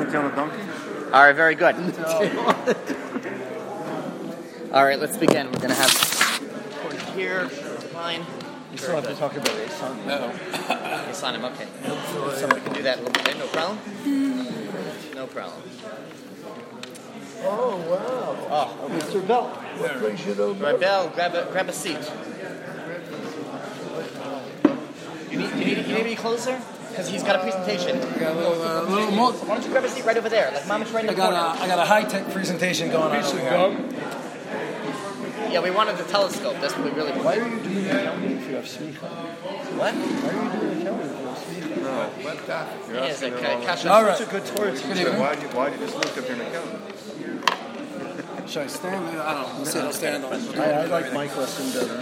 tail on a donkey? All right, very good. All right, let's begin. We're going to have here. Fine. You still have to talk about it. No. Yisanim, okay. Somebody can do that a little bit. No problem? No problem. Oh, wow. Oh, Mr. Bell. What brings you to Bell, grab a seat. You need to be closer? Because he's got a presentation. I got a little more. Why don't you grab a seat right over there? Like Mama's right in the corner. I got a high-tech presentation going on over here. Yeah, we wanted the telescope. That's what we really Why wanted. are you doing the accounting if you have smicha? What? Why are you doing the accounting if you have smicha? No, what that? You're Yeah, it's asking like them all. Kasha. All right. Such a good Torah teacher. Good evening. Why do you just look up here and count? Should I stand there? I don't know. Let's see. I'll stand on it. I like my question better.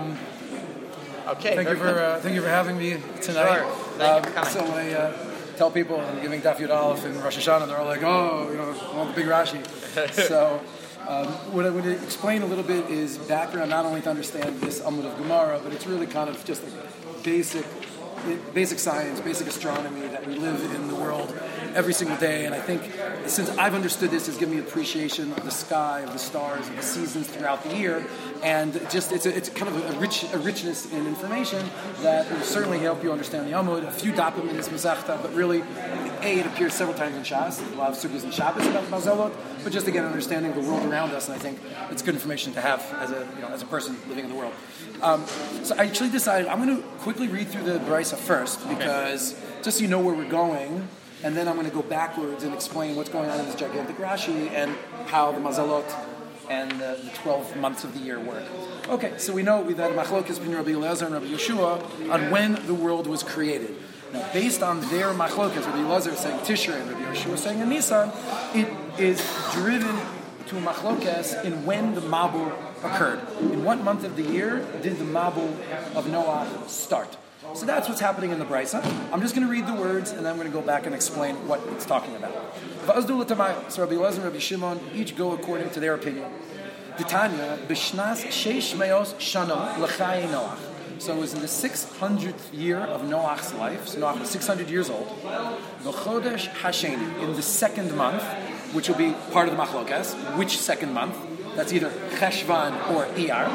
Okay. Thank you for having me tonight. Sure. Thank you for coming. So I tell people I'm giving Daf Yud Aleph in Rosh Hashanah, and they're all like, "Oh, I want the big Rashi." So what I would explain a little bit is background, not only to understand this Amud of Gemara, but it's really kind of just like basic science, basic astronomy that we live in the world every single day. And I think since I've understood this, it's given me appreciation of the sky, of the stars, of the seasons throughout the year, and just it's kind of a richness in information that will certainly help you understand the Amud. A few dapim in this Masechta, but really, it appears several times in Shas. A lot of sugyas in Shabbos about Mazalot, but just again understanding the world around us, and I think it's good information to have as a person living in the world. So I actually decided I'm going to quickly read through the Brisa first, because just so you know where we're going, and then I'm going to go backwards and explain what's going on in this gigantic Rashi and how the Mazalot and the 12 months of the year work. Okay, so we know we've had Machlokes between Rabbi Eliezer and Rabbi Yeshua on when the world was created. Now, based on their Machlokes, Rabbi Eliezer is saying Tishrei and Rabbi Yeshua is saying in Nisan, it is driven to a Machlokes in when the Mabul occurred. In what month of the year did the Mabul of Noah start? So that's what's happening in the Brisa. I'm just going to read the words, and then I'm going to go back and explain what it's talking about. So Rabbi Eliezer and Rabbi Shimon each go according to their opinion. Titania, B'shnas sheish meos shana l'chai Noach. So it was in the 600th year of Noach's life. So Noach was 600 years old. V'chodesh hasheni, in the second month, which will be part of the Machlokes. Which second month? That's either Cheshvan or Iyar.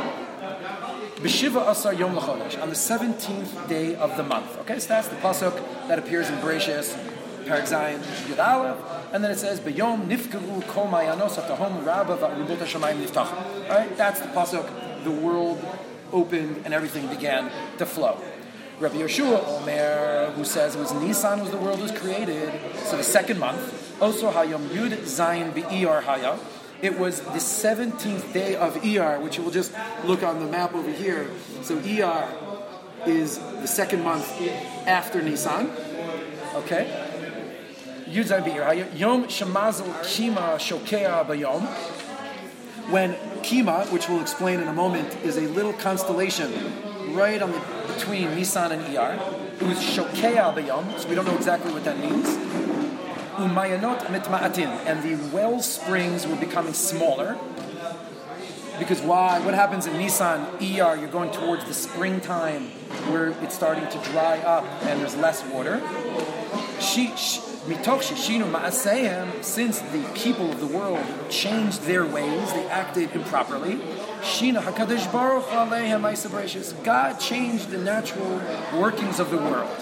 B'shiva asar yom l'chodesh, on the 17th day of the month. Okay, so that's the pasuk that appears in Bereshis, Perek Zayin, Yud Aleph, and then it says B'yom nifkaru kol mayanos atahom rabba va'arubot hashamayim niftachu. All right, that's the pasuk. The world opened and everything began to flow. Rabbi Yeshua Omer, who says it was Nisan was the world was created, so the second month. Also Hayom Yud Zayin B'Iyar Haya. It was the 17th day of Iyar, which you will just look on the map over here. So Iyar is the second month after Nisan. Okay? Yud Zayin B'Iyar. Yom Shemazel Kima Shokea B'Yom. When Kima, which we'll explain in a moment, is a little constellation right on between Nisan and Iyar. It was Shokea B'Yom, so we don't know exactly what that means. Umayanot mitma'atin, and the well springs were becoming smaller. Because why? What happens in Nisan, Iyar, you're going towards the springtime where it's starting to dry up and there's less water. Since the people of the world changed their ways, they acted improperly. God changed the natural workings of the world.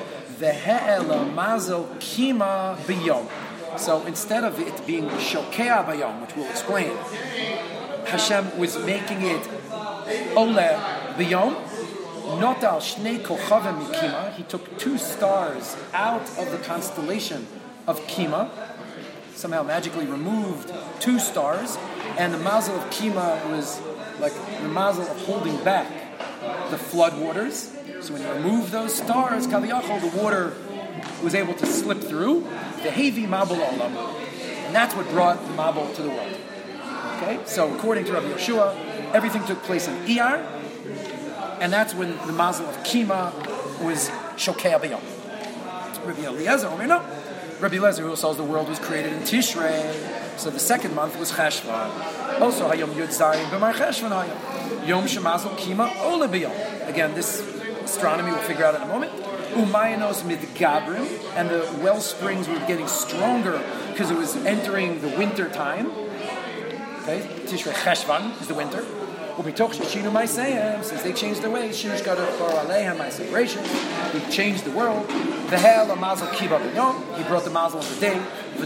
So instead of it being Shokea Bayom, which we'll explain, Hashem was making it Ole Bayom. Notal Shnei Kochavim Mikima. He took two stars out of the constellation of Kima. Somehow magically removed two stars, and the mazel of Kima was like the mazel of holding back the flood waters. So when you remove those stars, Kaviyachol, the water was able to slip through. The Hevi Mabul Olam, and that's what brought the Mabul to the world. Okay, so according to Rabbi Yeshua, everything took place in Iyar. And that's when the mazel of Kima was Shokea B'Yom. Rabbi Eliezer, no. Rabbi Eliezer, who says the world was created in Tishrei, so the second month was Cheshvan. Also, Hayom Yud Zayin B'mar Cheshvan Hayom. Yom Shemazel Kima Ole B'Yom. Again, this astronomy we'll figure out in a moment. Umayanos midgabrim, and the well springs were getting stronger because it was entering the winter time. Okay, Tishrei Cheshvan is the winter. Since they changed their ways, he changed the world. He brought the mazel of the day.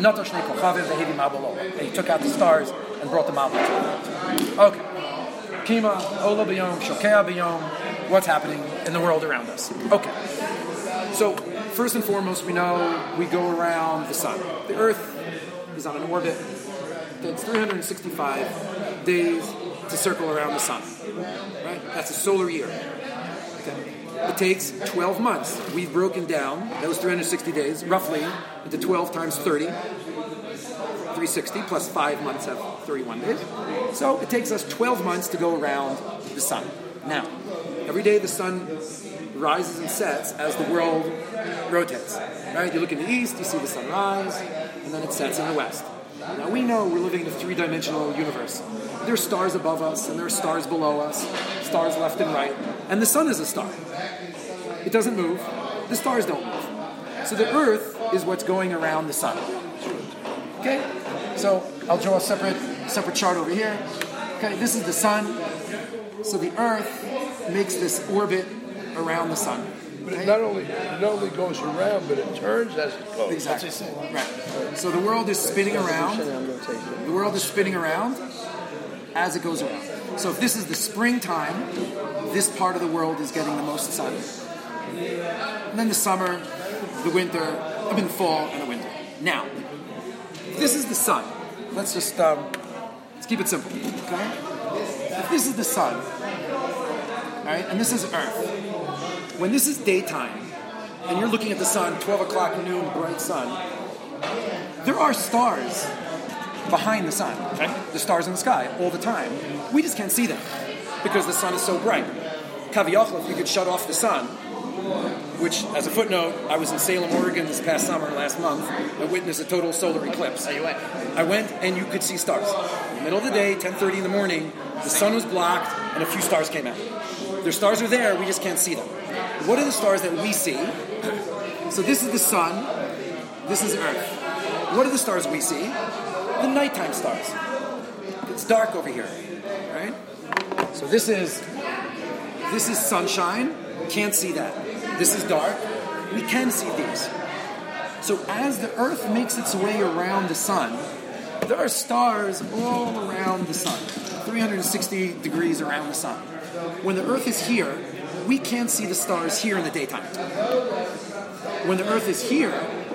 And he took out the stars and brought the mazel. Okay. Kima, Ola B'yom, Shokea B'yom. What's happening in the world around us? Okay. So, first and foremost, we know we go around the sun. The Earth is on an orbit. It's 365 days to circle around the sun. Right? That's a solar year. Okay. It takes 12 months. We've broken down those 360 days roughly into 12 times 30. 360 plus 5 months have 31 days. So it takes us 12 months to go around the sun. Now, every day the sun rises and sets as the world rotates. Right? You look in the east, you see the sun rise, and then it sets in the west. Now we know we're living in a three-dimensional universe. There are stars above us, and there are stars below us, stars left and right, and the sun is a star. It doesn't move. The stars don't move. So the Earth is what's going around the sun. Okay? So I'll draw a separate chart over here. Okay, this is the sun. So the Earth makes this orbit around the sun. But it not only goes around, but it turns as it goes. Exactly. Right. So the world is spinning around. The world is spinning around as it goes around. So if this is the springtime, this part of the world is getting the most sun. And then the summer, the winter, the fall, and the winter. Now, if this is the sun. Let's just let's keep it simple. Okay? If this is the sun, all right, and this is Earth. When this is daytime, and you're looking at the sun, 12 o'clock noon, bright sun, there are stars behind the sun. Okay? The stars in the sky all the time. We just can't see them because the sun is so bright. Kaviyachal, if you could shut off the sun, which, as a footnote, I was in Salem, Oregon this past summer, last month. I witnessed a total solar eclipse. Oh, you went? I went, and you could see stars. In the middle of the day, 10:30 in the morning, the sun was blocked, and a few stars came out. Their stars are there, we just can't see them. What are the stars that we see? So this is the sun, this is Earth. What are the stars we see? The nighttime stars. It's dark over here, right? So this is sunshine, can't see that. This is dark, we can see these. So as the Earth makes its way around the sun, there are stars all around the sun, 360 degrees around the sun. When the Earth is here, we can't see the stars here in the daytime. When the Earth is here,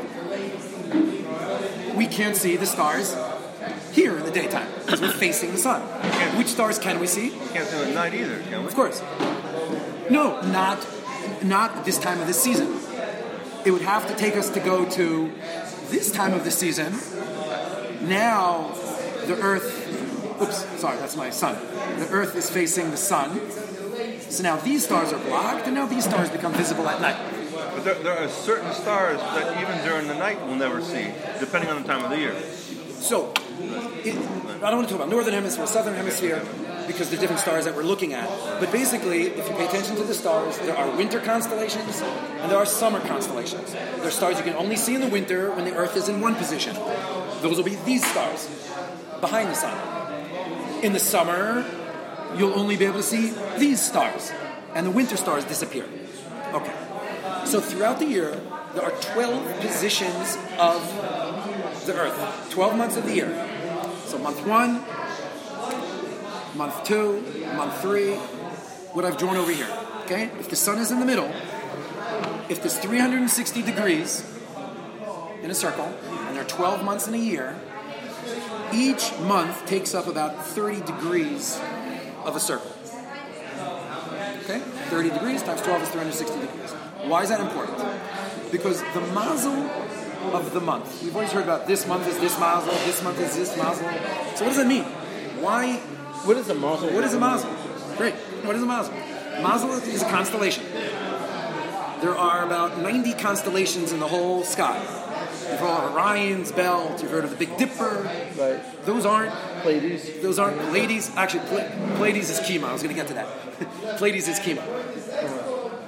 we can't see the stars here in the daytime because we're facing the sun. Which stars can we see? Can't see them at night either, can we? Of course. No, not this time of the season. It would have to take us to go to this time of the season. Now, the Earth... Oops, sorry, that's my sun. The Earth is facing the sun. So now these stars are blocked, and now these stars become visible at night. But there are certain stars that even during the night we'll never see, depending on the time of the year. So, I don't want to talk about Northern Hemisphere, Southern Hemisphere, because they're different stars that we're looking at. But basically, if you pay attention to the stars, there are winter constellations and there are summer constellations. There are stars you can only see in the winter when the Earth is in one position. Those will be these stars, behind the sun. In the summer, you'll only be able to see these stars, and the winter stars disappear. Okay. So throughout the year, there are 12 positions of the Earth, 12 months of the year. So month 1, month 2, month 3, what I've drawn over here. Okay? If the sun is in the middle, if there's 360 degrees in a circle, and there are 12 months in a year, each month takes up about 30 degrees of a circle. Okay? 30 degrees times 12 is 360 degrees. Why is that important? Because the mazel of the month. We've always heard about this month is this mazel, this month is this mazel. So what does that mean? Why? What is a mazel? What is a mazel? Great. What is a mazel? Mazel is a constellation. There are about 90 constellations in the whole sky. You've heard of Orion's belt. You've heard of the Big Dipper. Right. Those aren't Pleiades. Those aren't Pleiades. Actually, Pleiades is Kima. I was going to get to that. Pleiades is Kima.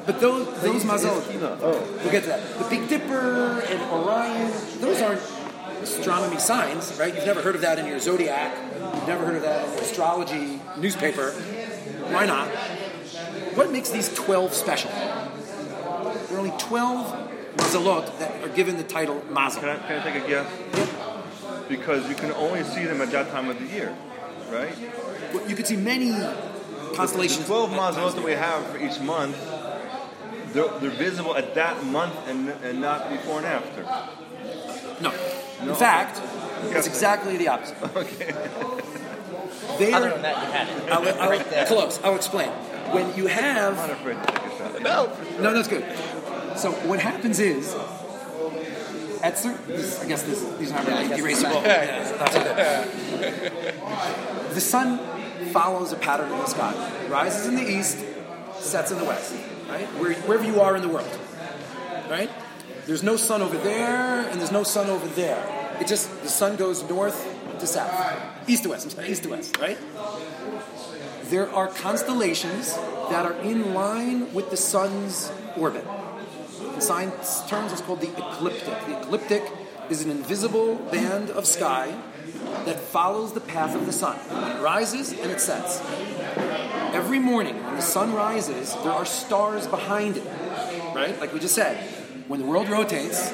But those mazalot, we'll get to that. The Big Dipper and Orion, those aren't astronomy signs, right? You've never heard of that in your zodiac. You've never heard of that in your astrology newspaper. Why not? What makes these 12 special? There are only 12 mazalot that are given the title mazal. Can I take a guess? Because you can only see them at that time of the year, right? Well, you could see many constellations. The 12 mazalot that we have for each month, they're visible at that month and not before and after. No. In fact, it's exactly the opposite. Okay. Other than that, you had it. Right there. Close. I'll explain. When you have... I'm not afraid to take a shot. No, that's good. So what happens is, at certain... I guess these are not really erasable. That's okay. The sun follows a pattern in the sky. Rises in the east, sets in the west. Right? Wherever you are in the world. Right? There's no sun over there, and there's no sun over there. It just, the sun goes north to south. East to west, right? There are constellations that are in line with the sun's orbit. In science terms, it's called the ecliptic. The ecliptic is an invisible band of sky that follows the path of the sun. It rises and it sets. Every morning, when the sun rises, there are stars behind it, right? Like we just said, when the world rotates,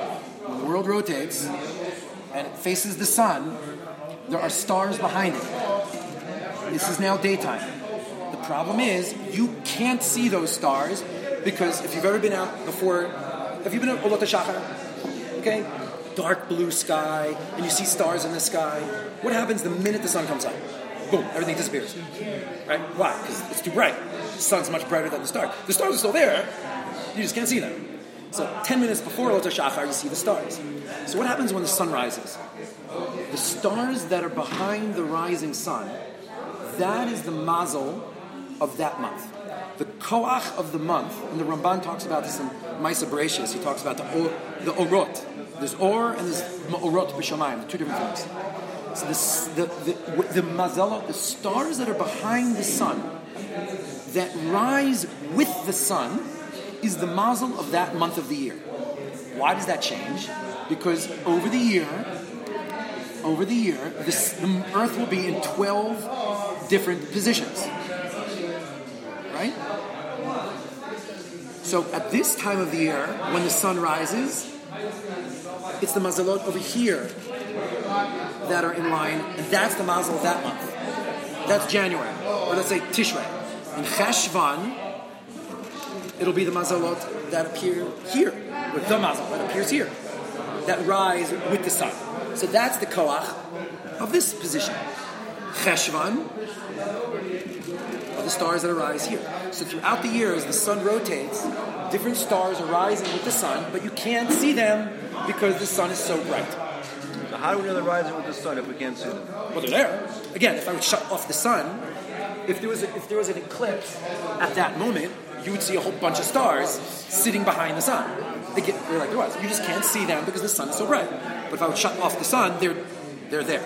and it faces the sun, there are stars behind it. This is now daytime. The problem is, you can't see those stars because if you've ever been out before, have you been at Olot HaShachar? Okay? Dark blue sky, and you see stars in the sky. What happens the minute the sun comes up? Boom, everything disappears. Right? Why? Because it's too bright. The sun's much brighter than the stars. The stars are still there, you just can't see them. So 10 minutes before Olot HaShachar, you see the stars. So what happens when the sun rises? The stars that are behind the rising sun, that is the mazel of that month. The koach of the month, and the Ramban talks about this in Maisa Bereshis, he talks about the orot. There's or and there's ma'orot b'shamayim, two different things. So the mazalot, the stars that are behind the sun, that rise with the sun, is the mazel of that month of the year. Why does that change? Because over the year, the Earth will be in 12 different positions. Right? So at this time of the year, when the sun rises, it's the mazalot over here that are in line, and that's the mazel of that month. That's January, or let's say Tishrei. In Cheshvan, it'll be the mazalot that appear here, with the mazel that appears here, that rise with the sun. So that's the koach of this position. Cheshvan are the stars that arise here. So throughout the year, as the sun rotates, different stars are rising with the sun, but you can't see them because the sun is so bright. So how do we know they're rising with the sun if we can't see them? Well, they're there. Again, if I would shut off the sun, if there was an eclipse at that moment, you would see a whole bunch of stars sitting behind the sun. They're like there was. You just can't see them because the sun is so bright. But if I would shut off the sun, they're there.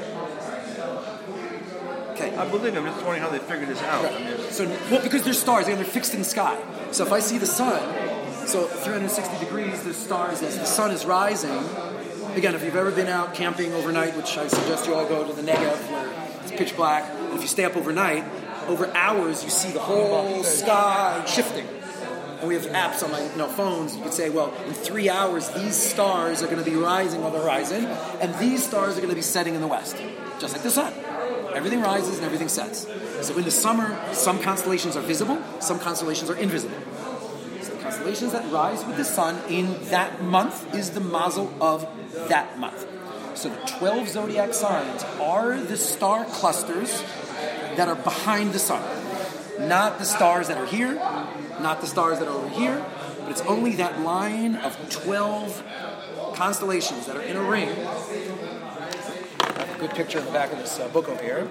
Okay. I believe I'm just wondering how they figured this out. Right. I mean, So, because they're stars, they're fixed in the sky. So if I see the sun, so 360 degrees, there's stars as the sun is rising. Again, if you've ever been out camping overnight, which I suggest you all go to the Negev where it's pitch black, and if you stay up overnight, over hours you see the whole sky shifting. And we have apps on my phones. You could say, well, in 3 hours, these stars are going to be rising on the horizon, and these stars are going to be setting in the west, just like the sun. Everything rises and everything sets. So in the summer, some constellations are visible, some constellations are invisible. So the constellations that rise with the sun in that month is the mazel of that month. So the 12 zodiac signs are the star clusters that are behind the sun. Not the stars that are here, not the stars that are over here, but it's only that line of 12 constellations that are in a ring. I have a good picture in the back of this book over here.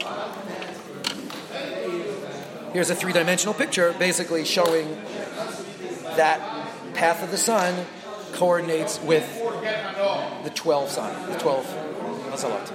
Here's a three-dimensional picture basically showing that path of the sun coordinates with the 12 sign, the 12 mazalot.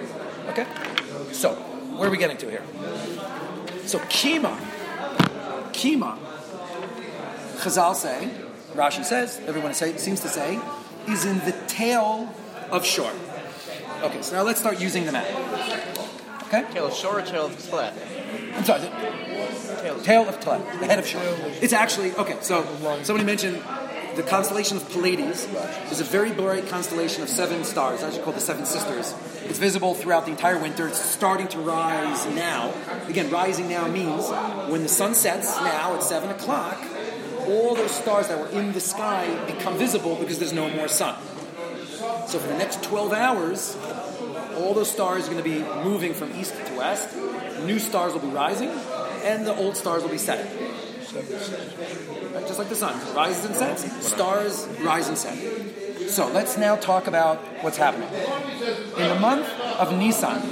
Okay. So, where are we getting to here? So, Kima Kima, Chazal say, Rashi says, everyone seems to say, is in the tail of Shor. Okay, so now let's start using the map. Okay? Tail of Shor or tail of Tlet? I'm sorry, tail of Tlet, the head of Shor. It's actually, okay, so somebody mentioned the constellation of Pleiades is a very bright constellation of 7 stars, it's actually called the Seven Sisters. It's visible throughout the entire winter. It's starting to rise now. Again, rising now means when the sun sets now at 7 o'clock, all those stars that were in the sky become visible because there's no more sun. So for the next 12 hours, all those stars are going to be moving from east to west. New stars will be rising, and the old stars will be setting. Right? Just like the sun rises and sets, stars rise and set. So let's now talk about what's happening. In the month of Nisan,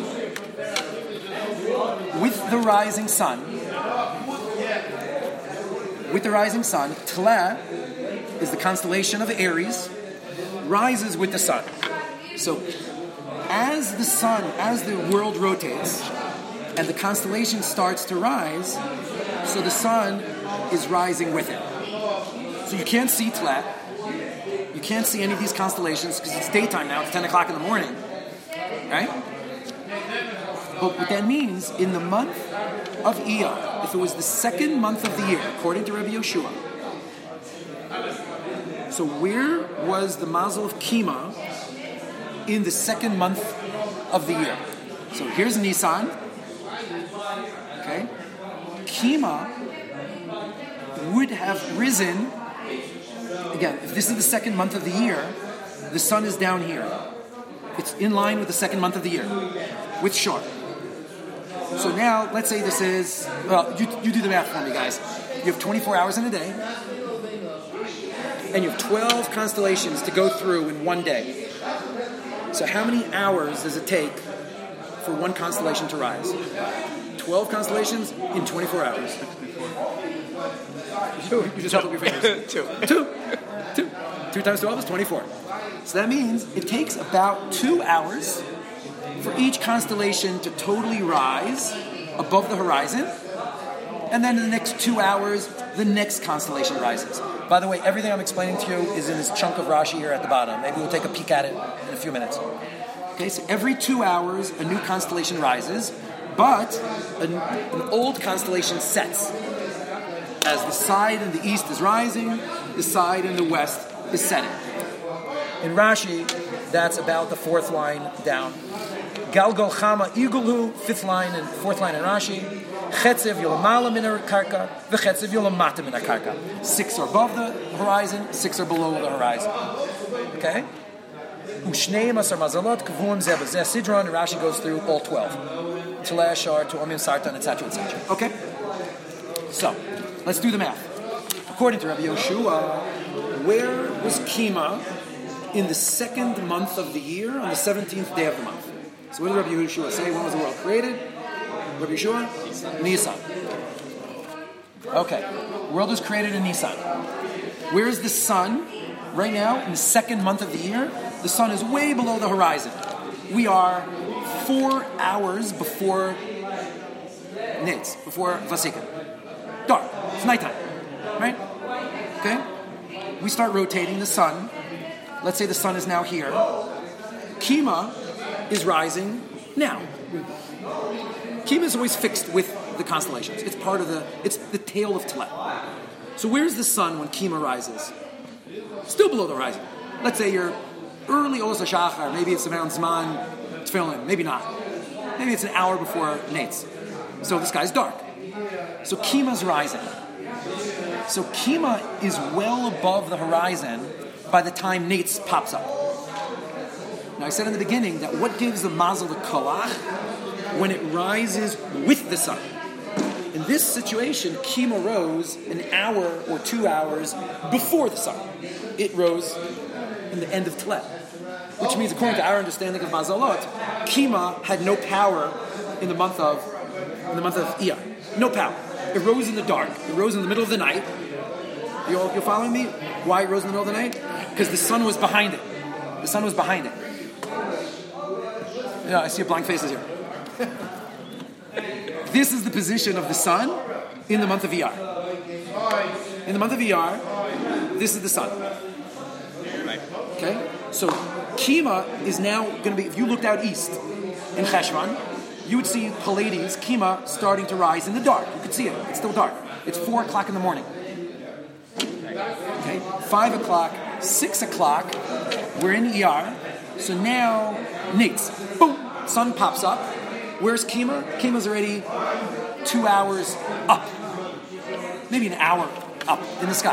with the rising sun, Tla is the constellation of Aries, rises with the sun. So as the world rotates and the constellation starts to rise, so the sun is rising with it. So you can't see Tla, you can't see any of these constellations because it's daytime now, it's 10 o'clock in the morning, right? But what that means, in the month of Iyar, if it was the second month of the year, according to Rabbi Yoshua, so where was the Mazel of Kima in the second month of the year? So here's Nisan, okay? Kima would have risen, again, if this is the second month of the year, the sun is down here. It's in line with the second month of the year, with Shor. So now, let's say this is, well, you do the math for me, guys. You have 24 hours in a day, and you have 12 constellations to go through in one day. So how many hours does it take for one constellation to rise? 12 constellations in 24 hours. You just help with your fingers. Two times 12 is 24. So that means it takes about 2 hours for each constellation to totally rise above the horizon, and then in the next 2 hours, the next constellation rises. By the way, everything I'm explaining to you is in this chunk of Rashi here at the bottom. Maybe we'll take a peek at it in a few minutes. Okay, so every 2 hours, a new constellation rises, but an old constellation sets. As the side in the east is rising, the side in the west is setting. In Rashi, that's about the 4th line down. Galgal Chama Igulu, 5th line and 4th line in Rashi. Chetzev Yolamala min karka, v'chetzev Yolamata min karka. 6 are above the horizon, 6 are below the horizon. Okay? Ushneim asar mazalot kavum zeh b'zeh sidron. And Rashi goes through all 12. Tleh Shar, Tu'amim Sartan, etc., etc. Okay? So, let's do the math. According to Rabbi Yoshua, where was Kima in the second month of the year, on the 17th day of the month? So what did Rabbi Yoshua say? When was the world created? Rabbi Yoshua? Nisan. Okay. The world was created in Nisan. Where is the sun? Right now, in the second month of the year, the sun is way below the horizon. We are 4 hours before Nitz, before Vasika. Dark. It's nighttime. Right? Okay? We start rotating the sun. Let's say the sun is now here. Kima is rising now. Kima is always fixed with the constellations. It's part of it's the tail of Tlet. So where's the sun when Kima rises? Still below the horizon. Let's say you're early Osa Shachar, maybe it's around Zman Tefillin, maybe not. Maybe it's an hour before Nates. So the sky's dark. So Kima's rising. So Kima is well above the horizon by the time Nates pops up. Now I said in the beginning that what gives the mazel the kolach? When it rises with the sun. In this situation, Kima rose an hour or 2 hours before the sun. It rose in the end of Tlet. Which means, according to our understanding of Mazalot, Kima had no power in the month of Iyar. No power. It rose in the dark. It rose in the middle of the night. You're following me? Why it rose in the middle of the night? Because the sun was behind it. The sun was behind it. Yeah, I see blank faces here. This is the position of the sun in the month of Iyar. In the month of Iyar, this is the sun. Right. Okay? So Kima is now going to be, if you looked out east in Cheshvan, you would see Pleiades, Kima, starting to rise in the dark. You could see it. It's still dark. It's 4 o'clock in the morning. Okay? 5 o'clock, 6 o'clock, we're in Iyar. So now, Nates, boom, sun pops up. Where's Kima? Kima's already 2 hours up. Maybe an hour up in the sky.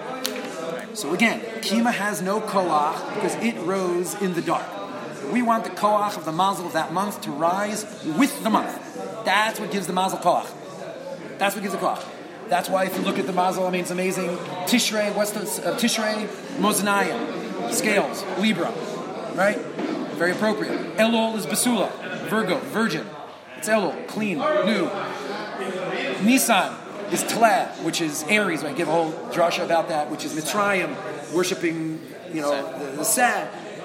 So again, Kima has no koach because it rose in the dark. We want the koach of the mazel of that month to rise with the month. That's what gives the mazel koach. That's what gives the koach. That's why if you look at the mazel, I mean, it's amazing. Tishrei, what's the Tishrei? Moznayim, scales, Libra, right? Very appropriate. Elul is Basula, Virgo, virgin. It's Elul, clean, new. Nisan is Tleh, which is Aries. I give a whole drasha about that, which is Mitzrayim, worshiping, the Sed.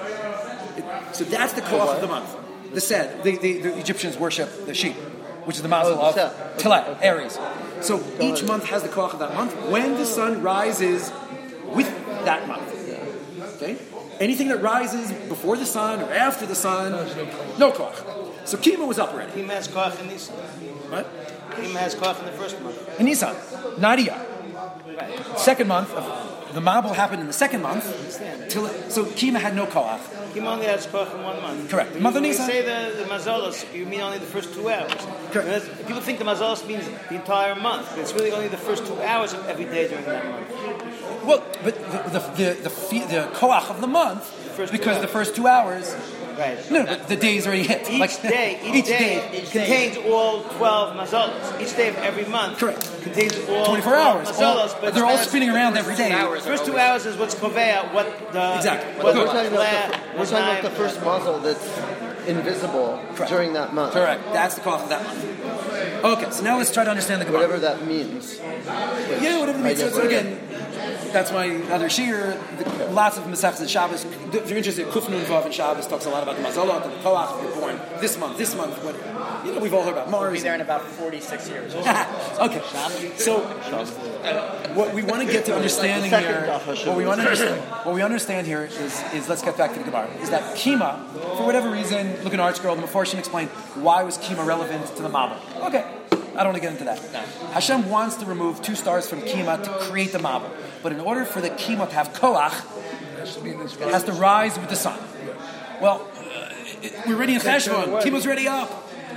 So that's the koach of the month. The Sed. The Egyptians worship the sheep, which is the mazel of Tleh, Aries. So each month has the koach of that month when the sun rises with that month. Okay? Anything that rises before the sun or after the sun, no koach. So Kima was up already. Kima has koach in Nisan. What? Kima has koach in the first month. In Nisan, not Iyar. Second month, the Mabul happened in the second month. So Kima had no koach. Kima only has koach in 1 month. Correct. The month of When you Nisan. say the mazalos, you mean only the first 2 hours. Correct. Because people think the mazalos means the entire month, but it's really only the first 2 hours of every day during that month. Well, but the koach of the month, because the first 2 hours. Right. No, but the day's already hit. Each day contains all 12 mazalos. Each day of every month contains all 24 hours. mazalos. But They're all spinning around every day. The first 2 hours is what's kovea, what the... Exactly. We're talking about the first muzzle that's invisible during that month. Correct. That's the koach of that month. Okay, so now let's try to understand the Gemara. Whatever that means. Yeah, whatever that means. So again, that's my other shir. Lots of Masechtas Shabbos. If you're interested, Kuf Nun Vav and Shabbos talks a lot about the Mazalot and the Koach. You're born this month. What, we've all heard about Mars. We'll be there in about 46 years. Okay. So what we want to get to understanding here, what we understand here is let's get back to the Gemara. Is that Kima, for whatever reason, look in ArtScroll, the Meforshim explain why was Kima relevant to the Mabul. Okay. I don't want to get into that. No. Hashem wants to remove 2 stars from Kima to create the Mabul. But in order for the Kima to have Koach, it has to rise with the sun. Well, we're already in Cheshvan. Kima's already up.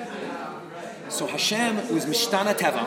So Hashem was Mishtana Teva,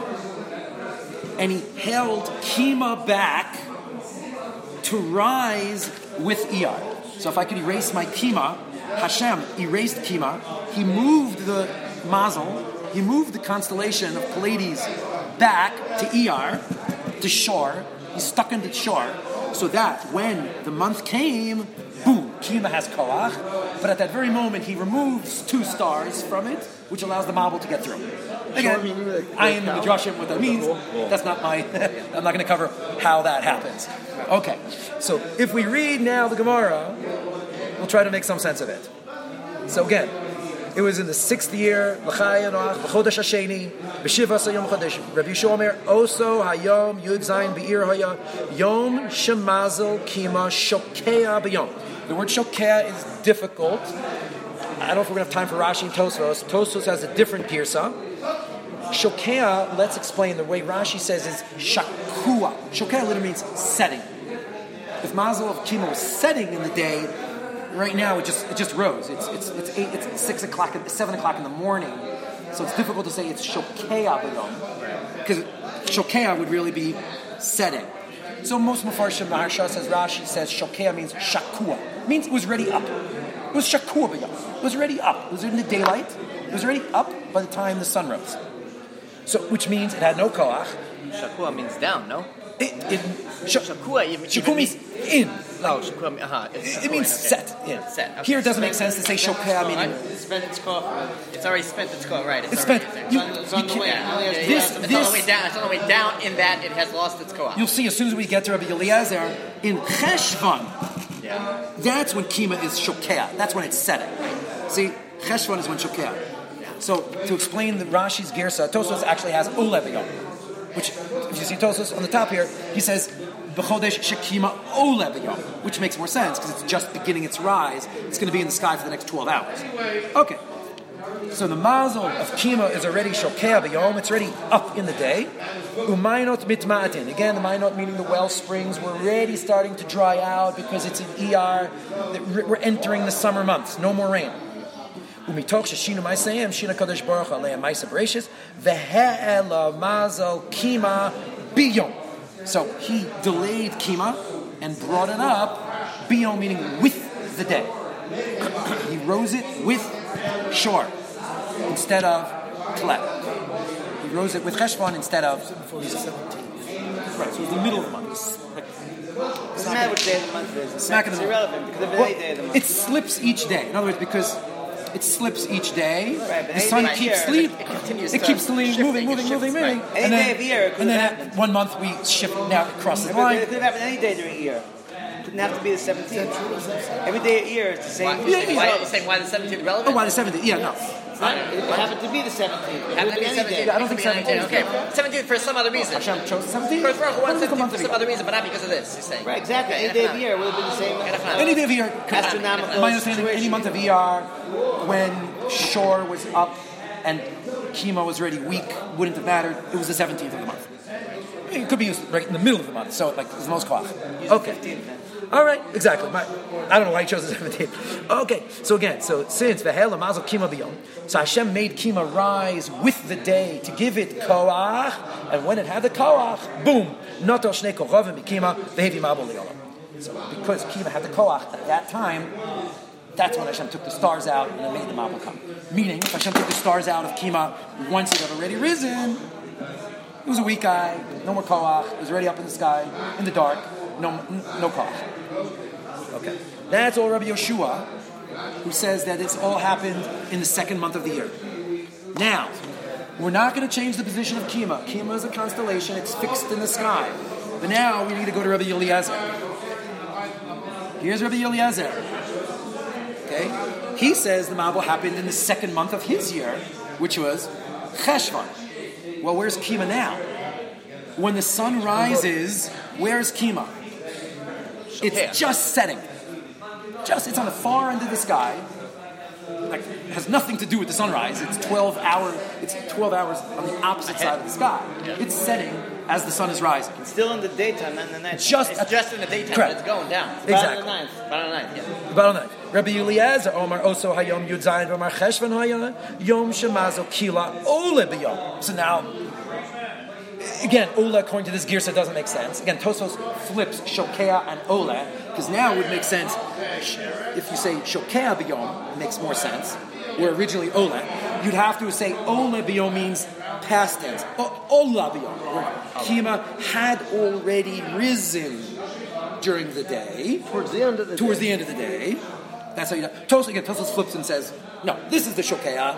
and he held Kima back to rise with Iyar. So if I could erase my Kima, Hashem erased Kima. He moved the Mazel. He moved the constellation of Pleiades back to Iyar, to Shor. He stuck into Shor, so that when the month came, boom, Kima has Koach. But at that very moment, he removes 2 stars from it, which allows the Mabul to get through. Again, I am the Midrashim what that means. That's not my... I'm not going to cover how that happens. Okay, so if we read now the Gemara, we'll try to make some sense of it. So again, it was in the 6th year, L'chayanach, B'chodesh Hasheni, B'shivas Hayom Chodesh. Rabbi Yeshua Omer, Oso Hayom Yud Zayin Be'ir Haya, Yom Shemazel Kima Shokea B'yom. The word Shokea is difficult. I don't know if we're going to have time for Rashi and Tosfos. Tosfos has a different girsa. Shokea, let's explain. The way Rashi says is Shakua. Shokea literally means setting. If Mazel of Kima was setting in the day, right now it just rose. It's 6 o'clock, 7 o'clock in the morning, so it's difficult to say it's shokea b'yom, because shokea would really be setting. So most Mefarshim, Maharsha says, Rashi says shokea means shakua, means it was ready up. It was shakua b'yom. It was already up. It was in the daylight. It was already up by the time the sun rose. So which means it had no koach. Shakua means down, no? Shakua means in. No, shakua, it means set. Yeah. Set. Okay. Here it doesn't make sense to say shokea meaning. It's spent its koach. It's already spent its koach, right? It's spent. It's on the way down. It's on the way down. It's on the way down in that it has lost its koach. You'll see as soon as we get to Rabbi Eliezer in Cheshvan. Yeah. That's when Kima is shokea. That's when it's setting. See, Cheshvan is when shokea. So to explain the Rashi's Gersa, Tosfos actually has Ole b'yom. which, if you see Tosfos on the top here, he says, B'chodesh shekima ole b'yom, which makes more sense because it's just beginning its rise. It's going to be in the sky for the next 12 hours. Okay. So the mazel of Kima is already shokea b'yom, it's already up in the day. Umaynot mitma'atin. Again, the maynot meaning the well springs were already starting to dry out because it's an ER. We're entering the summer months, no more rain. Umitoch sheshinu ma'aseyem, shina kadosh baruch aleim ma'aseh bereishis, ve'e'ela mazel Kima b'yom. So he delayed Kima and brought it up, b'yom meaning with the day. He rose it with shor instead of tleh. He rose it with cheshvan instead of 17th. Right, so it's the middle of the month. Doesn't matter which day of the month it is. It's irrelevant because of any day of the month. It slips each day. In other words, because it slips each day, right, the sun keeps moving, Right. Any day of the year it could have happened. 1 month we shift now across the line. It could have happened any day during the year. It didn't have to be the 17th. Every day of the year is the same. Why the 17th relevant? Oh, why the 17th? Yeah, no. It happened to be the 17th. It happened to be the 17th. I don't think 17th. Okay, 17th for some other reason. Hashem chose 17th? First Baruch Hu wants 17th for some other reason, but not because of this, you're saying. Right, exactly. Any day of the year would have been the same. Any day of the year. Astronomical My understanding, any month of ER, when Shor was up and Kima was already weak, wouldn't have mattered. It was the 17th of the month. It could be used right in the middle of the month, so like it's the most cloth. Okay. 15th, then. All right, exactly. I don't know why he chose the 17th. Okay, so since Vehela Mazel Kima B'yom, so Hashem made Kima rise with the day to give it koach, and when it had the koach, boom, Noto Shnei Kochavim B'Kima Vehevi Mabul Li'olam. So because Kima had the koach at that time, that's when Hashem took the stars out and it made the Mabul come. Meaning, if Hashem took the stars out of Kima once it had already risen, it was a weak eye, no more koach, it was already up in the sky, in the dark, no koach. Okay. That's all Rabbi Yoshua, who says that it's all happened in the second month of the year. Now, we're not going to change the position of Kima. Kima is a constellation, it's fixed in the sky. But now we need to go to Rabbi Eliezer. Here's Rabbi Eliezer. Okay? He says the Mabul happened in the second month of his year, which was Cheshvan. Well, where's Kima now? When the sun rises, where's Kima? It's just setting. It's on the far end of the sky. Like, it has nothing to do with the sunrise. It's 12 hours on the opposite side of the sky. Yeah. It's setting as the sun is rising. It's still in the daytime, not in the night. It's just in the daytime, correct. But it's going down. Exactly. About on the 9th. Yeah. About on the 9th. Rabbi Eliezer Omar Oso Hayom Yud Zayin Omar Cheshvan Hayom Yom Shemazo Kila Ole B'Yom. So now, again, Ola, according to this Girsa, doesn't make sense. Again, Tosfos flips Shokea and Ola, because now it would make sense if you say Shokea B'Yom, it makes more sense, where originally Ola. You'd have to say Ola B'Yom means past tense. Ola B'Yom. Kima had already risen during the day. Towards the end of the day. That's how you know. Tosfos flips and says, no, this is the Shokea,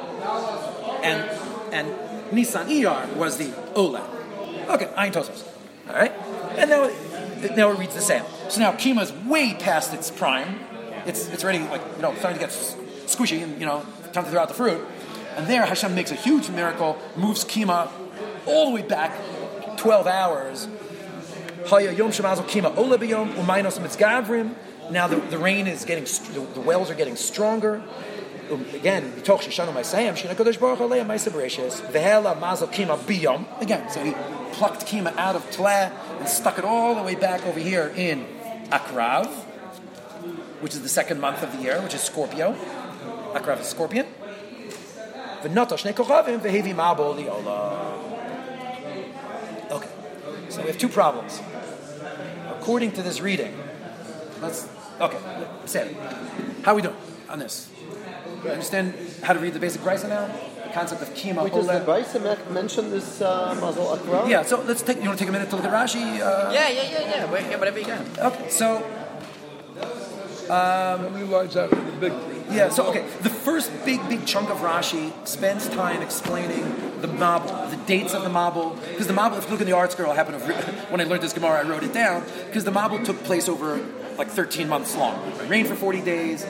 and Nisan Iyar was the Ola. Okay, Ayin Tosfos. All right? And now it reads the same. So now Kima is way past its prime. It's already starting to get squishy and time to throw out the fruit. And there Hashem makes a huge miracle, moves Kima all the way back 12 hours. Haya Yom Shemazel Kima Ola B'Yom Umaynos Mitzgavrim. Now the rain is getting, the wells are getting stronger. Again, B'toch Shishanu Ma'aseyem Shina Kodesh Baruch Hu Aleim Ma'aseh Bereishis Vehela Mazel Kima B'Yom. Again, so he plucked Kima out of Tleh and stuck it all the way back over here in Akrav, which is the second month of the year, which is Scorpio. Akrav is Scorpion. V'noto Shnei Kochavim Vehevi Mabul Li'olam. Okay, so we have two problems. According to this reading, say it. How are we doing on this? You understand how to read the basic Brisa now? The concept of Kima. Does the Brisa mention this Mazel Akrav? Yeah, so let's take. You want to take a minute to look at Rashi? Yeah. Whatever you got. Okay, so. How many lines out of the big? Yeah, so the first big chunk of Rashi spends time explaining the Mabul, the dates of the Mabul, because the Mabul, if you look in the art scroll, when I learned this Gemara, I wrote it down, because the Mabul took place over like 13 months long. It rained for 40 days.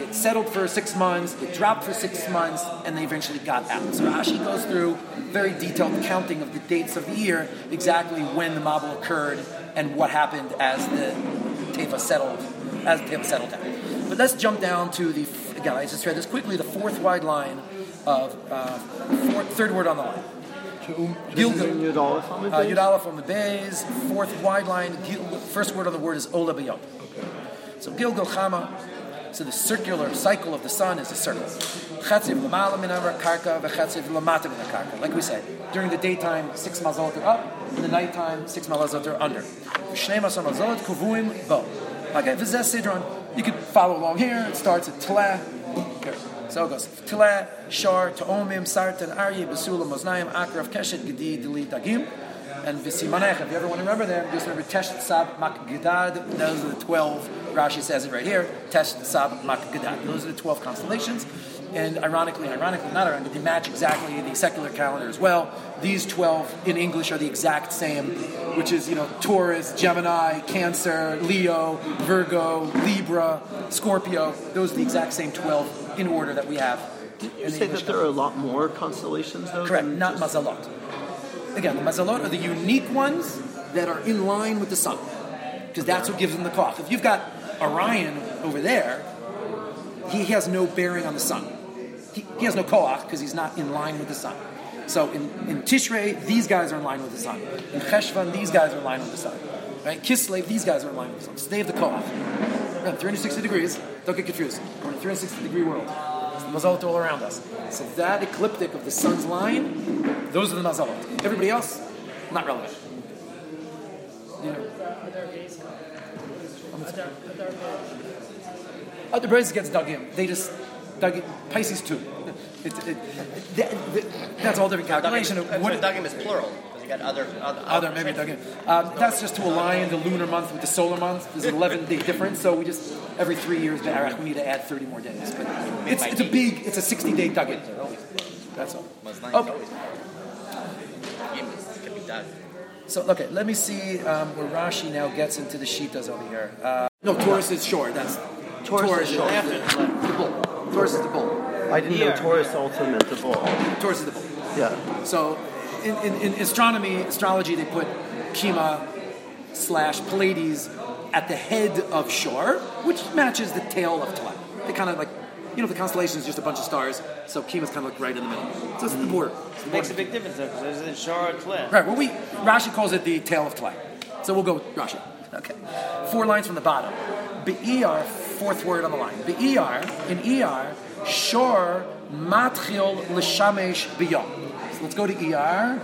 it settled for 6 months, it dropped for 6 months, and they eventually got out. So Rashi goes through very detailed counting of the dates of the year, exactly when the Mabul occurred and what happened as the Teva settled down. But let's jump down to again, I just read this quickly, the fourth wide line of third word on the line. Gilgal. Yud Aleph on the Yud Aleph on the bays, fourth wide line, first word on the word is Ola B'yom. So Gilgal Chama, so the circular cycle of the sun is a circle. Chatziv l'mala min karka v'chatziv l'mata min karka. Like we said, during the daytime, 6 mazalot are up, in the nighttime, 6 mazalot are under. Shnei masar mazalot kuvuim bo. Okay, v'zeh sidron. You could follow along here. It starts at Tleh. Here. So it goes Tleh, Shar, Ta'omim, Sartan, Aryeh, Besula, Moznayim, Akrav, Keshet, Gedi, Dili, Dagim, and Visimanech. If you ever want to remember them, just remember Teshet, Sab, Mak, Gedad. Those are the 12. Rashi says it right here. Teshet, Sab, Mak, Gedad. Those are the 12 constellations. And ironically, they match exactly the secular calendar as well. These 12 in English are the exact same, which is, Taurus, Gemini, Cancer, Leo, Virgo, Libra, Scorpio. Those are the exact same 12 in order that we have. You say that there are a lot more constellations, though? Correct, not mazalot. Again, the mazalot are the unique ones that are in line with the sun, because that's what gives them the koch. If you've got Orion over there, he has no bearing on the sun. He has no koach because he's not in line with the sun. So in Tishrei, these guys are in line with the sun. In Cheshvan, these guys are in line with the sun. Right? Kislev, these guys are in line with the sun. So they have the koach. 360 degrees, don't get confused. We're in a 360-degree world. It's the mazalot all around us. So that ecliptic of the sun's line, those are the mazalot. Everybody else, not relevant. The Braves gets dug in. They just dug in. Pisces too. That's all different calculation. Dugim is plural. Because you got other maybe dug in. That's just to align the lunar month with the solar month. There's an 11-day difference, so we just every 3 years we need to add 30 more days. But it's a 60-day dug in. That's all. Okay. So let me see where Rashi now gets into the shitas over here. No, Taurus is shore. That's Taurus is the bull. Taurus is the bull. I didn't know Taurus also meant the bull. Taurus is the bull. Yeah. So in astrology, they put Kima / Pleiades at the head of Shor, which matches the tail of Tleh. They kind of like, the constellation is just a bunch of stars, so Kima's kind of like right in the middle. So it's the border. It makes a big difference though, because there's Shor or Tleh. Right. Well, Rashi calls it the tail of Tleh, so we'll go with Rashi. Okay. 4 lines from the bottom. Be'er, fourth word on the line. Be'er, in ER, Shor matchil l'shamesh b'yom. So let's go to ER.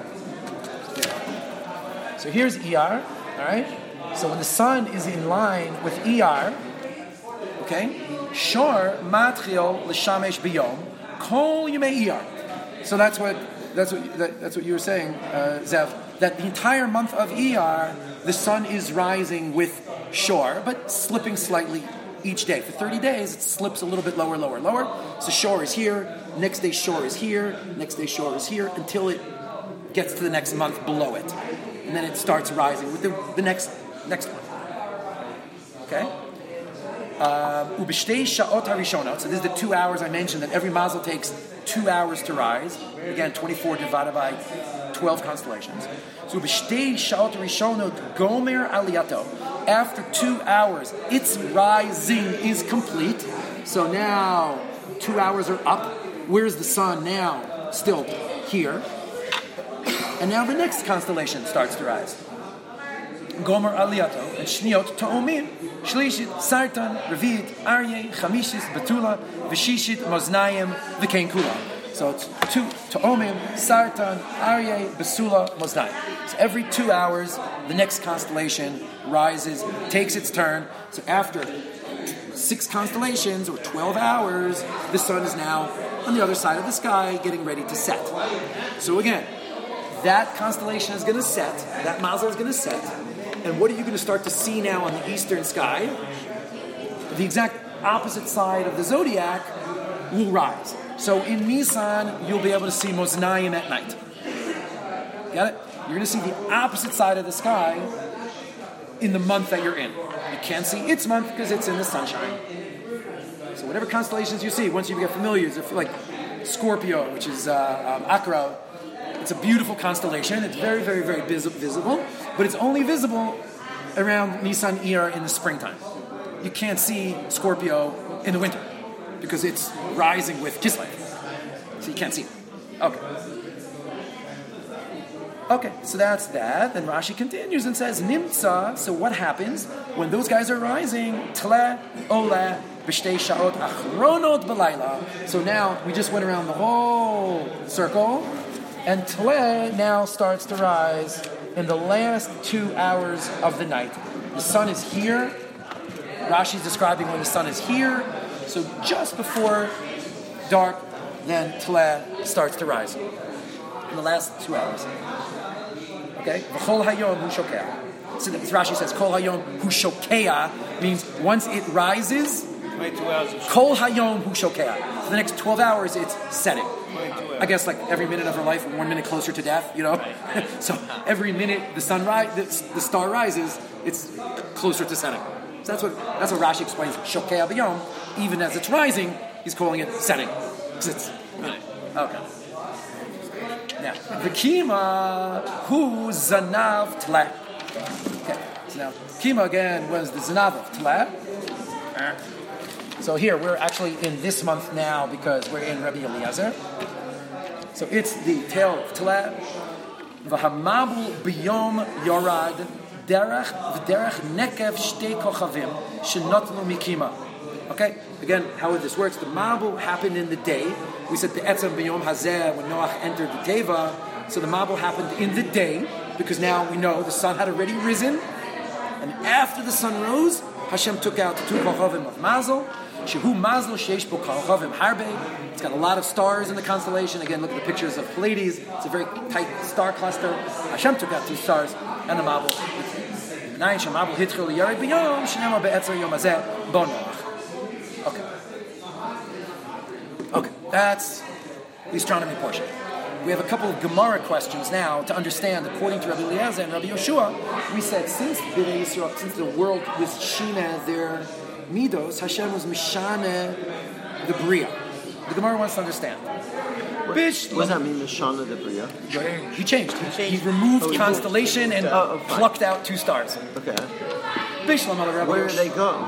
So here's ER, all right? So when the sun is in line with ER, okay, Shor matchil l'shamesh b'yom, kol yimei ER. So that's what you were saying, Zev, that the entire month of ER, the sun is rising with Shor, but slipping slightly each day. For 30 days, it slips a little bit lower. So Shor is here, next day Shor is here, next day Shor is here, until it gets to the next month below it. And then it starts rising with the next one. Okay? Ubishtei sha'ot harishonot. So this is the 2 hours I mentioned, that every mazel takes 2 hours to rise. Again, 24 divided by 12 constellations. So ubishtei sha'ot harishonot gomer aliyato. After 2 hours, its rising is complete. So now 2 hours are up. Where's the sun now? Still here. And now the next constellation starts to rise. Gomer Aliyato and Shniot Ta'omim, Shlishit, Sartan, Revit, Aryeh, Chamishis, Betula, Vishishit, Moznayim, V'kein Kula. So it's 2 Ta'omim, Sartan, Aryeh, Besula, Moznayim. So every 2 hours, the next constellation rises, takes its turn. So after 6 constellations or 12 hours, the sun is now on the other side of the sky, getting ready to set. So again, that constellation is going to set, that mazel is going to set, and what are you going to start to see now on the eastern sky? The exact opposite side of the zodiac will rise. So in Nisan, you'll be able to see Moznayim at night. Got it? You're going to see the opposite side of the sky in the month that you're in. You can't see its month because it's in the sunshine. So whatever constellations you see, once you get familiar, if like Scorpio, which is Akra, it's a beautiful constellation. It's very, very, very visible, but it's only visible around Nisan Iyar in the springtime. You can't see Scorpio in the winter because it's rising with Kislev, so you can't see it. Okay, so that's that. Then Rashi continues and says, Nimtza, so what happens when those guys are rising? Tle, Ola, B'shtei Sha'ot Achronot B'layla. So now we just went around the whole circle, and Tle now starts to rise in the last 2 hours of the night. The sun is here. Rashi's describing when the sun is here. So just before dark, then Tle starts to rise in the last 2 hours. Okay? V'chol hayom hu shokea. So Rashi says, Kol hayom hu shokea means once it rises, 22 hours of Kol hayom hu shokea. For the next 12 hours, it's setting. I guess like every minute of her life, 1 minute closer to death, you know? So every minute the star rises, it's closer to setting. So that's what Rashi explains. Shokea b'yom, even as it's rising, he's calling it setting. It's, okay. Now, the Kima, who Zanav Tle. Okay, so now, Kima again was the Zanav of Tle. So here, we're actually in this month now because we're in Rabbi Eliezer. So it's the tale of Tle. V'hamabul b'yom yorad derech v'derech nekev shtei kochavim shenotlu mikima. Okay, again, how this works. The Mabul happened in the day. We said the Etzem B'yom Hazeh when Noach entered the Teva. So the Mabul happened in the day because now we know the sun had already risen. And after the sun rose, Hashem took out the 2 Kochavim of Mazel. Shehu Mazel Sheish Bo Kochavim Harbe. It's got a lot of stars in the constellation. Again, look at the pictures of Pleiades. It's a very tight star cluster. Hashem took out 2 stars and the Mabul. Nine Shemabul Hitchel Yared B'yom Shnema Be'etzer Yom Hazeh Bo Noach. Okay, that's the astronomy portion. We have a couple of Gemara questions now to understand. According to Rabbi Eliezer and Rabbi Yoshua, we said since the world was Shina their Midos, Hashem was Mishane the Bria. The Gemara wants to understand. What does that mean, Mishana the Bria? He changed. He removed constellation and plucked out 2 stars. Okay. Where did they go?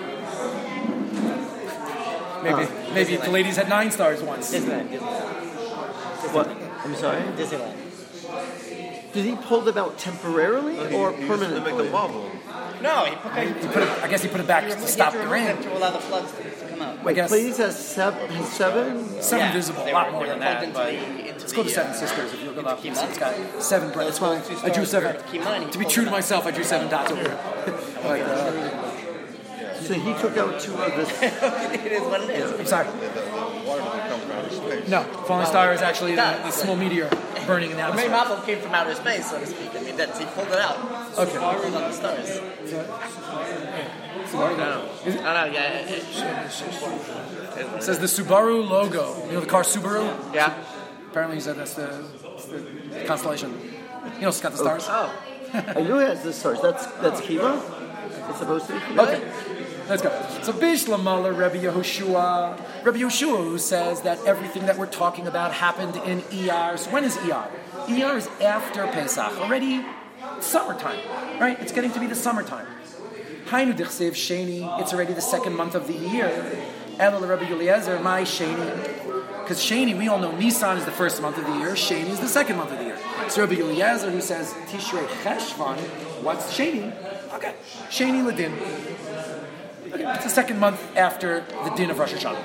Maybe the ladies had 9 stars once. Disneyland. What? I'm sorry? Disneyland. Did he pull them out temporarily or permanently? To make the bubble. No, I guess he put it back to stop the rain. To allow the floods to come out. I guess Pleiades has 7? 7 visible, a lot more than that. But Let's let's go to 7 sisters if you look it up. It's got 7 branches. That's why I drew 7. To be true to myself, I drew 7 dots over here. So he took out 2 of this. It is what it is. I'm sorry. No, falling star is actually the small meteor burning in the The main atmosphere. Mabul came from outer space, so to speak. I mean, he pulled it out. Okay. On the stars. Is it? Yeah. It says the Subaru logo. You know the car Subaru? Yeah. Apparently he said that's the constellation. You know it's got the stars. Oh. I knew it has the stars. That's Kiva? It's supposed to be Kiva? Okay. Let's go. So Bishlamala Rabbi Yehoshua. Rabbi Yehoshua who says that everything that we're talking about happened in Iyar. So when is Iyar? Iyar is after Pesach. Already summertime. Right? It's getting to be the summertime. Hainu Dichsev Sheni. It's already the 2nd month of the year. Elul Rabbi Eliezer, my Sheni. Because Sheni, we all know Nisan is the 1st month of the year. Sheni is the 2nd month of the year. So Rabbi Eliezer who says Tishrei Cheshvan. What's Sheni? Okay. Sheni Ladin. Okay. It's the 2nd month after the din of Rosh Hashanah.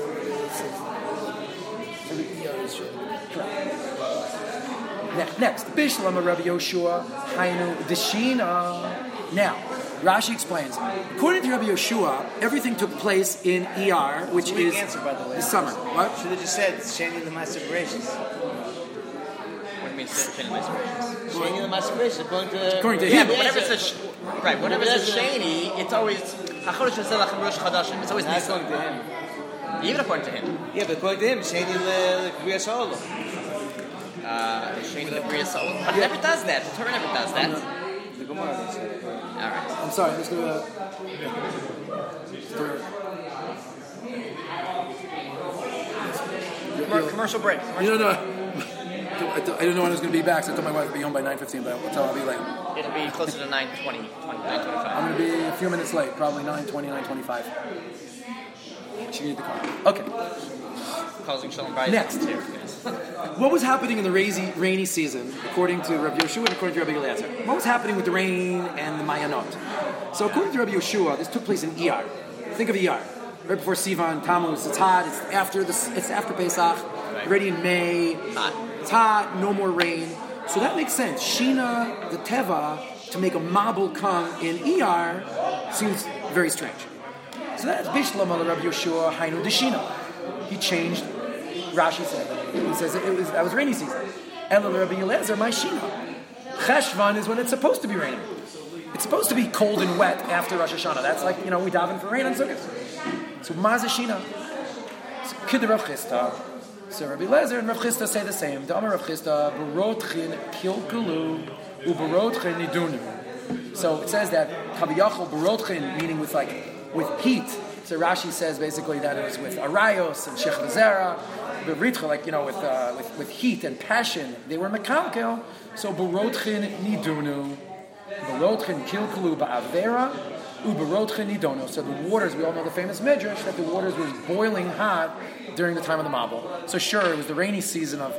Next, Bishlam Rabbi Yoshua, Hainu Deshina. Now, Rashi explains, according to Rabbi Yoshua, everything took place in Iyar, which is answer, by the way. the summer. What? Should have just said Shani the Master Gracious. What do you mean, Shani the Shani the Master Gracious, according to him. But whenever it says Shani, it's always HaChodesh Hazelach Rosh Chodashim. It's always That's Nisan. according to him. Even according to him. Yeah, but according to him, Shani the Kriya Shalom. Shani the Bria Soul. But it never does that. The Torah never does that. The Gemara does that. All right. I'm sorry, let's go to Commercial break. You know, I didn't know when I was going to be back, so I told my wife to be home by 9:15, but I'll tell her I'll be late. It'll be closer to 9:20, 9:25. I'm going to be a few minutes late, probably 9:20, 9:25. She needed the car. Okay. Causing Shalom Bayis. Next. What was happening in the rainy season, according to Rabbi Yeshua and according to Rabbi Eliezer? What was happening with the rain and the Mayanot? So according to Rabbi Yeshua, this took place in Iyar. Think of Iyar. Right before Sivan, Tammuz, it's hot, it's after Pesach, already in May, it's hot, no more rain. So that makes sense. Shina, the Teva, to make a Mabul come in Iyar seems very strange. So that's Bishlam al Rabbi Yeshua, Hainu Deshina. He changed, Rashi said, he says that was rainy season. Ela Rabbi Eliezer, my Shina. Cheshvan is when it's supposed to be raining. It's supposed to be cold and wet after Rosh Hashanah. That's like, we daven for rain on Sukkot. So Mazashina. So Kid Rav Chisda. So Rabbi Eliezer and Rav Chisda say the same. Da'amar Rav Chisda, Barotchin kilkulu, ubarotchin nidunu. So it says that Kaviyachol Barotchin, meaning with heat. So Rashi says basically that it was with Arayos and Shech Vazera, Beritcha, with heat and passion. They were mekalkel. So Barotchin nidunu. Barotchin kilkulu ba'avera, ubarotchin nidono. So the waters, we all know the famous midrash that the waters was boiling hot during the time of the Mabul. So sure, it was the rainy season of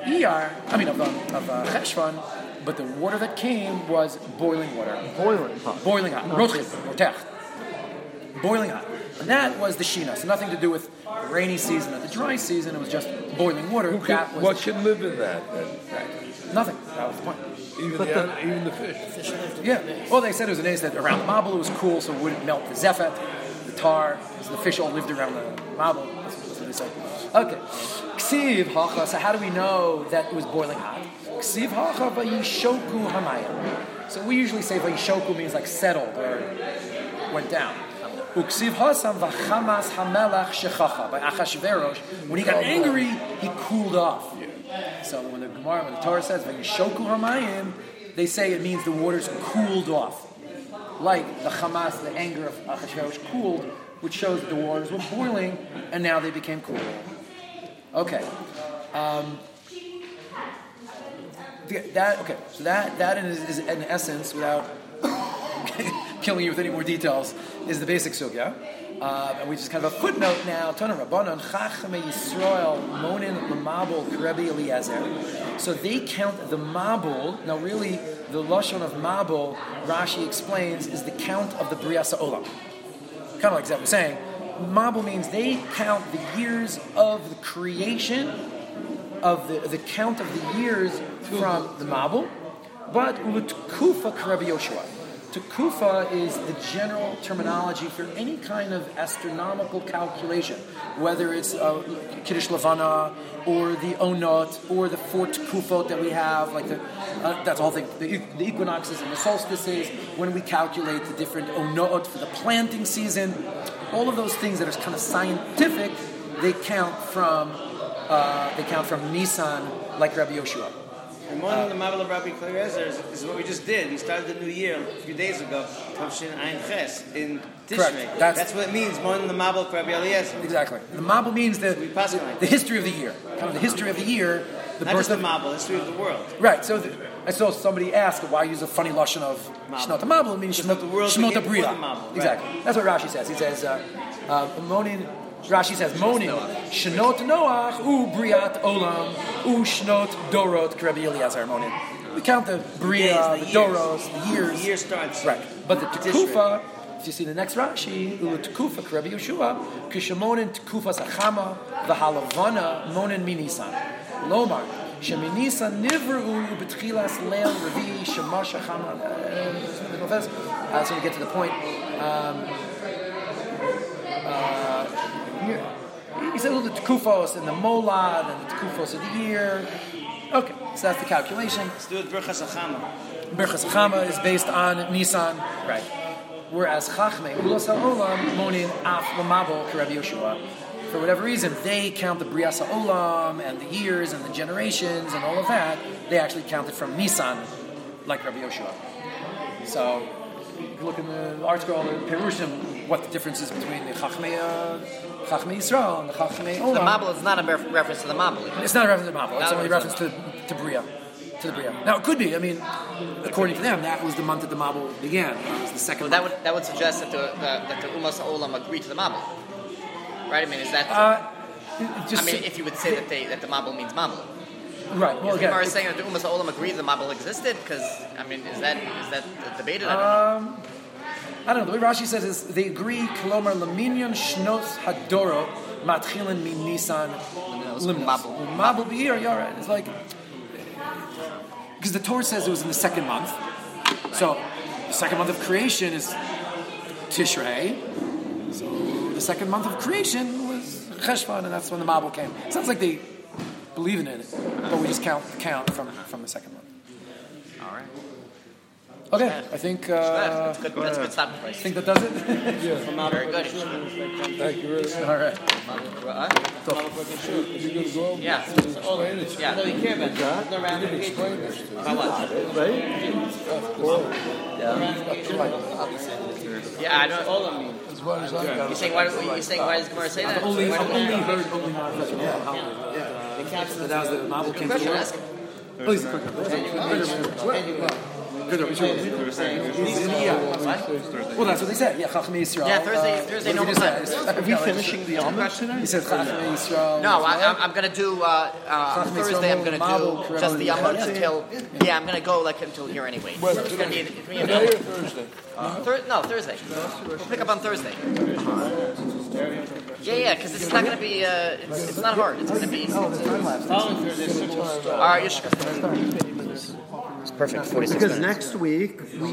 Cheshvan, but the water that came was boiling water. Boiling hot. Rotchin, rotech. Boiling hot. And that was the Shina. So nothing to do with the rainy season or the dry season. It was just boiling water. What can live in that? Right. Nothing. That was the point. Even the fish. Yeah. Well, they said it was an ace that around the Mabul it was cool, so it wouldn't melt the zephet, the tar. So the fish all lived around the Mabul. That's what they said. Okay. Ksiv hacha. So how do we know that it was boiling hot? Ksiv hacha vayishoku hamayim. So we usually say vayishoku means like settled or went down. Uksiv hasam v'chamas hamelach shechacha. By Achashverosh, when he got angry, he cooled off. So when the Torah says v'yishoku hamayim, they say it means the waters cooled off, like the Hamas, the anger of Achashverosh cooled, which shows that the waters were boiling and now they became cool. Okay. So that is in essence, without killing you with any more details, is the basic sugya. And we just kind of a footnote now. Tana Rabbanon Chachmei Yisrael Monin L'Mabul K'Rebbe Eliezer. So they count the Mabul. Now, really, the lashon of Mabul, Rashi explains, is the count of the Brias Ha'olam. Kind of like Zev was saying, Mabul means they count the years of the creation, of the count of the years from the Mabul. But U'Tkufa K'Rebbe Yoshua. Tekufa is the general terminology for any kind of astronomical calculation, whether it's Kiddush Levana or the Onot or the 4 Tekufot that we have, like that's the whole thing, the equinoxes and the solstices, when we calculate the different Onot for the planting season, all of those things that are kind of scientific, they count from Nisan, like Rabbi Yoshua. And one of the Mabul of Rabbi Eliezer is what we just did. We started the new year a few days ago, Tavshin Ayin Ches, in Tishrei. That's what it means, one of the Mabul of Rabbi Eliezer. Exactly. The Mabul means the history of the year. Kind of the history of the year. Not just the Mabul, the history of the world. Right. So I saw somebody ask, why use a funny lashon of Shnot HaMabul? It means Shnot HaBriah. Exactly. Right. That's what Rashi says. He says, Rashi says, Monin, Shnot Noach, Briat Olam, Shnot Dorot, K'Rebbe Eliezer, Monin. We count the Bria, the Doros, the years. The year starts. Right. But the Tekufa, if you see the next Rashi, Tekufa, K'Rebbe Yeshua, Kishamonin Tekufa Sachama, V'halavana, Monin Minisan. Lomar, Sheminisan Nivru, Betchilas Leil, Revi, Shemash Chama. So we get to the point. He said the Tekufos and the Molad and the Tekufos of the year. Okay, so that's the calculation. Let's do it Birchas Hachama. Birchas Hachama is based on Nisan. Right. Whereas Chachmei Ulos HaOlam Monin Af L'Mabul K'Rebbe Yoshua. For whatever reason, they count the Brias HaOlam and the years and the generations and all of that. They actually count it from Nisan, like Rabbi Yoshua. So, you can look in the art scroll, the Perushim, what the difference is between the Chachmei Yisrael and the Chachmei Olam. The Mabul is not a reference to the Mabul. It's not a reference to the Mabul. It's only a reference to Bria. To the Bria. Now, it could be. I mean, according to them, that was the month that the Mabul began. It was the second month. That would suggest that the Umas Olam agreed to the Mabul. Right? I mean, is that... if you would say that the Mabul means Mabul. Right. Well, again, is saying that the Umas Olam agreed the Mabul existed? Because, I mean, is that debated? I don't know. The way Rashi says is they agree. Kolomar Laminyan Shnos Hadoro Matchilan Min Nisan Limnos. Mabul Be'ir. You're right. It's like because the Torah says it was in the second month. Right. So the second month of creation is Tishrei. So the second month of creation was Cheshvan, and that's when the Mabul came. It sounds like they believe in it, but we just count from the second month. All right. Okay, I think that's good stopping place. I think that does it. Yeah. Very good. Thank you very much. All right. Is he going to go? Yeah. Explain it. Yeah. No, you care about that. No You round can explain this to About what? Yeah, I don't. All of me. As well as I got. You saying why does Gemara say that? Only heard only Ma'ariv. Yeah. So that was the Mabul came to the world. Please, quick. Well, that's what they said. Yeah, Chachmei Yisrael. Yeah, Thursday no time. Are we finishing the Amud tonight? He said Chachmei Yisrael. No, I'm going to do Thursday. I'm going to do just the Amud until. Yeah, I'm going to go until here anyway. It's going to be Today or Thursday? Thursday. We'll pick up on Thursday. Yeah, because it's not going to be. It's not hard. It's going to be. Following Thursday. All right, it's perfect. 46 Because minutes. next week